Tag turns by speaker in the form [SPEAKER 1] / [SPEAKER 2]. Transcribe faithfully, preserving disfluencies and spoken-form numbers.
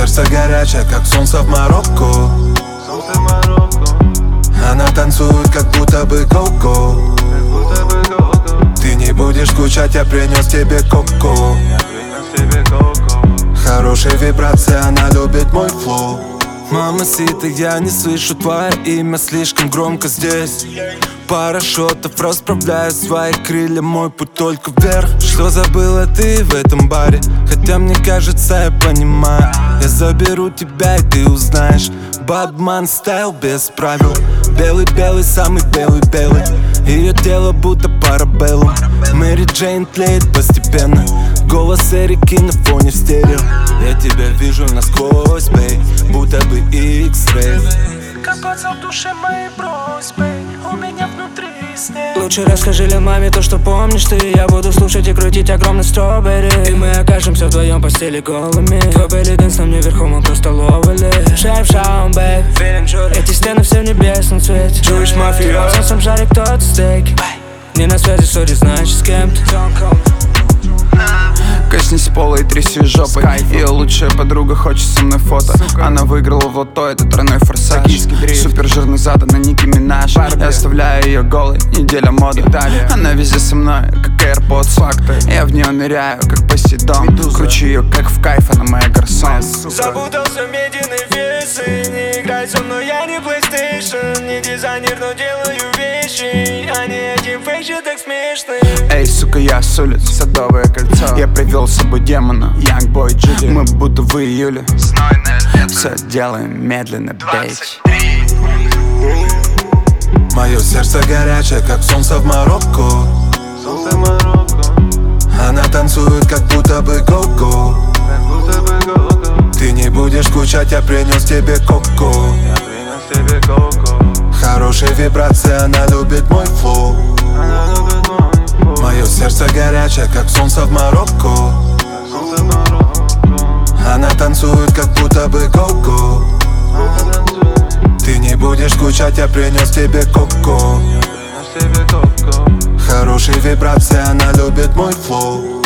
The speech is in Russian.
[SPEAKER 1] сердце горячее, как солнце в Марокко. Она танцует, как будто бы Коко. Ты не будешь скучать, я принес тебе коко. Хорошие вибрации, она любит мой флоу.
[SPEAKER 2] Мамасита, я не слышу твое имя, слишком громко здесь. Пара шотов, расправляю свои крылья, мой путь только вверх. Что забыла ты в этом баре? Хотя мне кажется, я понимаю. Я заберу тебя и ты узнаешь. Бадман стайл без правил. Белый-белый, самый белый-белый. Ее тело будто парабеллум. Мэри Джейн тлеет постепенно. Голос Эрики на фоне в стерео. Я тебя вижу насквозь, бей, будто бы X-ray.
[SPEAKER 3] Копаться в душе моей просьбы, у меня внутри снег.
[SPEAKER 4] Лучше расскажи ли маме то, что помнишь ты. Я буду слушать и крутить огромный стробери. И мы окажемся вдвоем в постели голыми. Твой belly dance на мне верхом, мы просто ловили. Шейп шаун, бэйб, эти стены все в небесном цвете. Jewish mafia, солнцем жарит кто-то стейк. Не на связи, сори, значит с кем-то.
[SPEAKER 5] Коснись пола и тряси жопой. Ее лучшая подруга хочет со мной фото. Она выиграла в лото, это тройной форсаж. Супер жирный зад, она Ники Минаж. Я оставляю ее голой, неделя моды. Она везде со мной, как AirPods. Я в нее ныряю, как Посейдон. Кручу ее, как в кайф, она моя гарсон.
[SPEAKER 3] Запутался в медийной версии. Не играй со мной, я не PlayStation. Не дизайнер, но делаю вещи. А не один фейк же так смешный.
[SPEAKER 5] Эй, сука, я с улиц, Садовое кольцо. Я привел с собой демона, Young Boy Judy. Мы будто в июле, все делаем медленно, бейч.
[SPEAKER 1] Мое сердце горячее, как солнце в Марокко. Она танцует, как будто бы Коко. Ты не будешь скучать, я принес тебе коко. Хорошие вибрации, она любит мой флоу. Мое сердце горячее, как солнце в Марокко. Она танцует, как будто бы Коко. Ты не будешь скучать, я принес тебе коко. Хорошие вибрации, она любит мой флоу.